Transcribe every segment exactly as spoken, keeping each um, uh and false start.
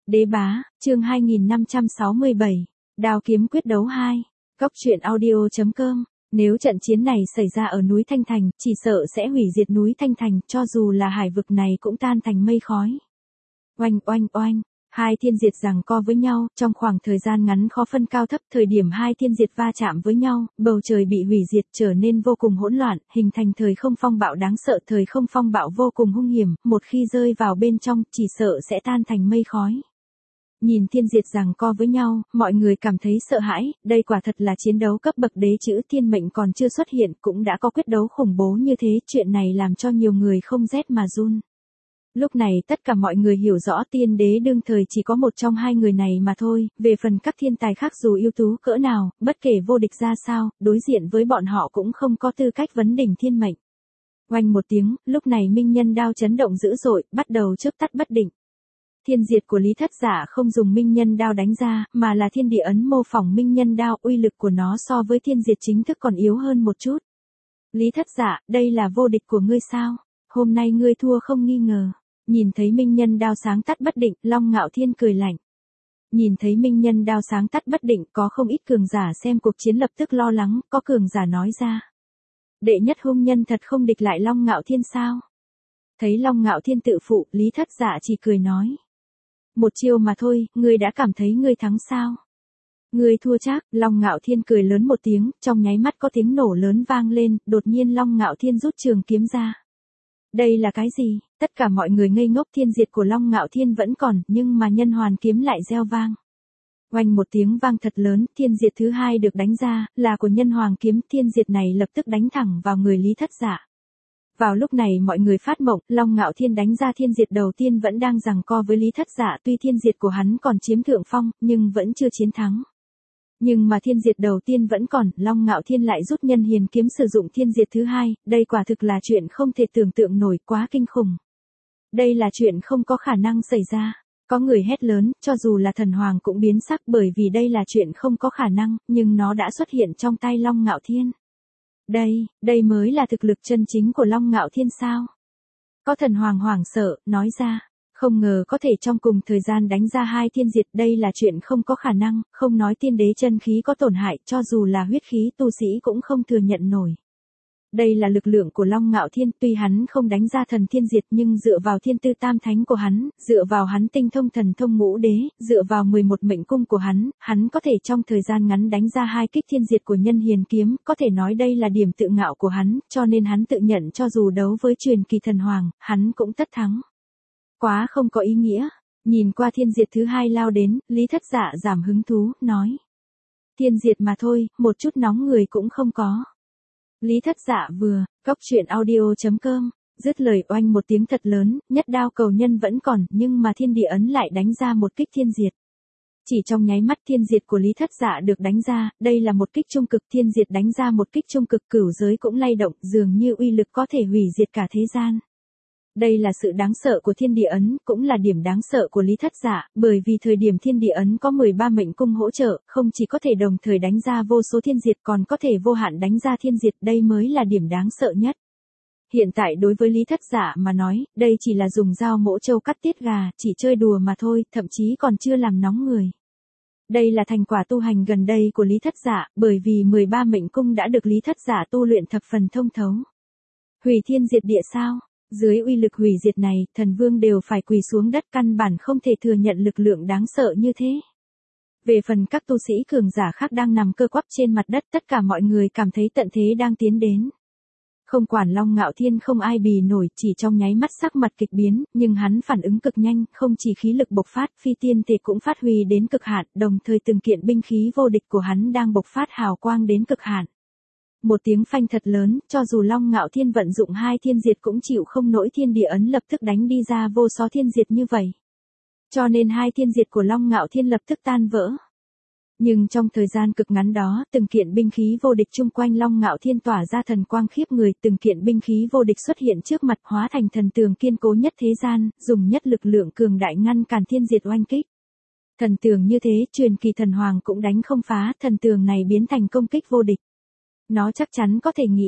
Đế bá, chương hai nghìn năm trăm sáu mươi bảy, đao kiếm quyết đấu hai, Cốc truyện audio chấm com. Nếu trận chiến này xảy ra ở núi Thanh Thành, chỉ sợ sẽ hủy diệt núi Thanh Thành, cho dù là hải vực này cũng tan thành mây khói. Oanh oanh oanh, hai thiên diệt giằng co với nhau, trong khoảng thời gian ngắn khó phân cao thấp, thời điểm hai thiên diệt va chạm với nhau, bầu trời bị hủy diệt trở nên vô cùng hỗn loạn, hình thành thời không phong bạo đáng sợ, thời không phong bạo vô cùng hung hiểm, một khi rơi vào bên trong, chỉ sợ sẽ tan thành mây khói. Nhìn thiên diệt giằng co với nhau, mọi người cảm thấy sợ hãi, đây quả thật là chiến đấu cấp bậc đế chữ thiên mệnh còn chưa xuất hiện, cũng đã có quyết đấu khủng bố như thế, chuyện này làm cho nhiều người không rét mà run. Lúc này tất cả mọi người hiểu rõ tiên đế đương thời chỉ có một trong hai người này mà thôi, về phần các thiên tài khác dù ưu tú cỡ nào, bất kể vô địch ra sao, đối diện với bọn họ cũng không có tư cách vấn đỉnh thiên mệnh. Oanh một tiếng, lúc này minh nhân đao chấn động dữ dội, bắt đầu chớp tắt bất định. Thiên diệt của Lý Thất Giả không dùng minh nhân đao đánh ra, mà là thiên địa ấn mô phỏng minh nhân đao, uy lực của nó so với thiên diệt chính thức còn yếu hơn một chút. Lý Thất Giả, đây là vô địch của ngươi sao? Hôm nay ngươi thua không nghi ngờ. Nhìn thấy minh nhân đao sáng tắt bất định, Long Ngạo Thiên cười lạnh. Nhìn thấy minh nhân đao sáng tắt bất định, có không ít cường giả xem cuộc chiến lập tức lo lắng, có cường giả nói ra. Đệ nhất hung nhân thật không địch lại Long Ngạo Thiên sao? Thấy Long Ngạo Thiên tự phụ, Lý Thất Giả chỉ cười nói. Một chiêu mà thôi, ngươi đã cảm thấy ngươi thắng sao? Ngươi thua chắc, Long Ngạo Thiên cười lớn một tiếng, trong nháy mắt có tiếng nổ lớn vang lên, đột nhiên Long Ngạo Thiên rút trường kiếm ra. Đây là cái gì? Tất cả mọi người ngây ngốc, thiên diệt của Long Ngạo Thiên vẫn còn, nhưng mà nhân hoàn kiếm lại reo vang. Oanh một tiếng vang thật lớn, thiên diệt thứ hai được đánh ra, là của nhân hoàng kiếm, thiên diệt này lập tức đánh thẳng vào người Lý Thất Giả. Vào lúc này mọi người phát mộng, Long Ngạo Thiên đánh ra thiên diệt đầu tiên vẫn đang giằng co với Lý Thất Giả, tuy thiên diệt của hắn còn chiếm thượng phong, nhưng vẫn chưa chiến thắng. Nhưng mà thiên diệt đầu tiên vẫn còn, Long Ngạo Thiên lại rút nhân hiền kiếm sử dụng thiên diệt thứ hai, đây quả thực là chuyện không thể tưởng tượng nổi, quá kinh khủng. Đây là chuyện không có khả năng xảy ra. Có người hét lớn, cho dù là thần hoàng cũng biến sắc, bởi vì đây là chuyện không có khả năng, nhưng nó đã xuất hiện trong tay Long Ngạo Thiên. Đây, đây mới là thực lực chân chính của Long Ngạo Thiên sao? Có thần hoàng hoảng sợ, nói ra. Không ngờ có thể trong cùng thời gian đánh ra hai thiên diệt, đây là chuyện không có khả năng, không nói tiên đế chân khí có tổn hại, cho dù là huyết khí tu sĩ cũng không thừa nhận nổi. Đây là lực lượng của Long Ngạo Thiên, tuy hắn không đánh ra thần thiên diệt nhưng dựa vào thiên tư tam thánh của hắn, dựa vào hắn tinh thông thần thông ngũ đế, dựa vào mười một mệnh cung của hắn, hắn có thể trong thời gian ngắn đánh ra hai kích thiên diệt của nhân hiền kiếm, có thể nói đây là điểm tự ngạo của hắn, cho nên hắn tự nhận cho dù đấu với truyền kỳ thần hoàng, hắn cũng tất thắng. Quá không có ý nghĩa. Nhìn qua thiên diệt thứ hai lao đến, Lý Thất Giả giảm hứng thú, nói. Thiên diệt mà thôi, một chút nóng người cũng không có. Lý Thất Giả vừa, Cốc truyện audio chấm com, dứt lời oanh một tiếng thật lớn, nhất đao cầu nhân vẫn còn, nhưng mà thiên địa ấn lại đánh ra một kích thiên diệt. Chỉ trong nháy mắt thiên diệt của Lý Thất Giả được đánh ra, đây là một kích trung cực, thiên diệt đánh ra một kích trung cực, cửu giới cũng lay động, dường như uy lực có thể hủy diệt cả thế gian. Đây là sự đáng sợ của thiên địa ấn, cũng là điểm đáng sợ của Lý Thất Giả, bởi vì thời điểm thiên địa ấn có mười ba mệnh cung hỗ trợ, không chỉ có thể đồng thời đánh ra vô số thiên diệt còn có thể vô hạn đánh ra thiên diệt, đây mới là điểm đáng sợ nhất. Hiện tại đối với Lý Thất Giả mà nói, đây chỉ là dùng dao mổ trâu cắt tiết gà, chỉ chơi đùa mà thôi, thậm chí còn chưa làm nóng người. Đây là thành quả tu hành gần đây của Lý Thất Giả, bởi vì mười ba mệnh cung đã được Lý Thất Giả tu luyện thập phần thông thấu. Hủy thiên diệt địa sao? Dưới uy lực hủy diệt này, thần vương đều phải quỳ xuống đất, căn bản không thể thừa nhận lực lượng đáng sợ như thế. Về phần các tu sĩ cường giả khác đang nằm cơ quắp trên mặt đất, tất cả mọi người cảm thấy tận thế đang tiến đến. Không quản Long Ngạo Thiên không ai bì nổi, chỉ trong nháy mắt sắc mặt kịch biến, nhưng hắn phản ứng cực nhanh, không chỉ khí lực bộc phát, phi tiên thể cũng phát huy đến cực hạn, đồng thời từng kiện binh khí vô địch của hắn đang bộc phát hào quang đến cực hạn. Một tiếng phanh thật lớn, cho dù Long Ngạo Thiên vận dụng hai thiên diệt cũng chịu không nổi, thiên địa ấn lập tức đánh đi ra vô số thiên diệt như vậy. Cho nên hai thiên diệt của Long Ngạo Thiên lập tức tan vỡ. Nhưng trong thời gian cực ngắn đó, từng kiện binh khí vô địch chung quanh Long Ngạo Thiên tỏa ra thần quang khiếp người, từng kiện binh khí vô địch xuất hiện trước mặt, hóa thành thần tường kiên cố nhất thế gian, dùng nhất lực lượng cường đại ngăn cản thiên diệt oanh kích. Thần tường như thế, truyền kỳ thần hoàng cũng đánh không phá, thần tường này biến thành công kích vô địch. Nó chắc chắn có thể nghĩ,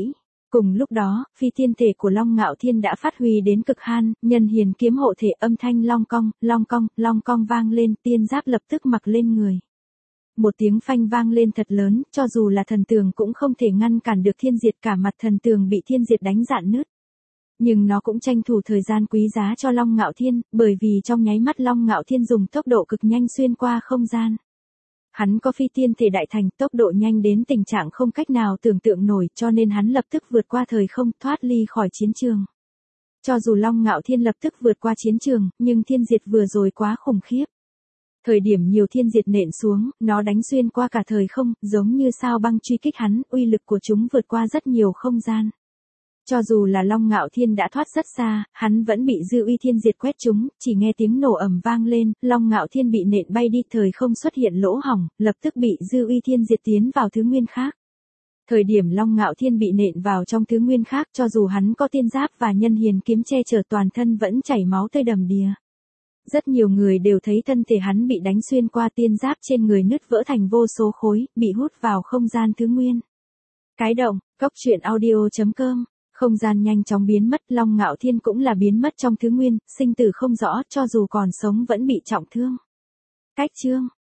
Cùng lúc đó, phi tiên thể của Long Ngạo Thiên đã phát huy đến cực hạn, nhân hiền kiếm hộ thể, âm thanh long cong, long cong, long cong vang lên, tiên giáp lập tức mặc lên người. Một tiếng phanh vang lên thật lớn, cho dù là thần tường cũng không thể ngăn cản được thiên diệt, cả mặt thần tường bị thiên diệt đánh rạn nứt. Nhưng nó cũng tranh thủ thời gian quý giá cho Long Ngạo Thiên, bởi vì trong nháy mắt Long Ngạo Thiên dùng tốc độ cực nhanh xuyên qua không gian. Hắn có phi tiên thể đại thành, tốc độ nhanh đến tình trạng không cách nào tưởng tượng nổi, cho nên hắn lập tức vượt qua thời không, thoát ly khỏi chiến trường. Cho dù Long Ngạo Thiên lập tức vượt qua chiến trường, nhưng thiên diệt vừa rồi quá khủng khiếp. Thời điểm nhiều thiên diệt nện xuống, nó đánh xuyên qua cả thời không, giống như sao băng truy kích hắn, uy lực của chúng vượt qua rất nhiều không gian. Cho dù là Long Ngạo Thiên đã thoát rất xa, hắn vẫn bị dư uy thiên diệt quét trúng, chỉ nghe tiếng nổ ầm vang lên, Long Ngạo Thiên bị nện bay đi, thời không xuất hiện lỗ hổng, lập tức bị dư uy thiên diệt tiến vào thứ nguyên khác. Thời điểm Long Ngạo Thiên bị nện vào trong thứ nguyên khác, cho dù hắn có tiên giáp và nhân hiền kiếm che chở, toàn thân vẫn chảy máu tươi đầm đìa. Rất nhiều người đều thấy thân thể hắn bị đánh xuyên qua, tiên giáp trên người nứt vỡ thành vô số khối, bị hút vào không gian thứ nguyên. Cái động, cốc truyện audio chấm com. Không gian nhanh chóng biến mất, Long Ngạo Thiên cũng là biến mất trong thứ nguyên, sinh tử không rõ, cho dù còn sống vẫn bị trọng thương. Cách chương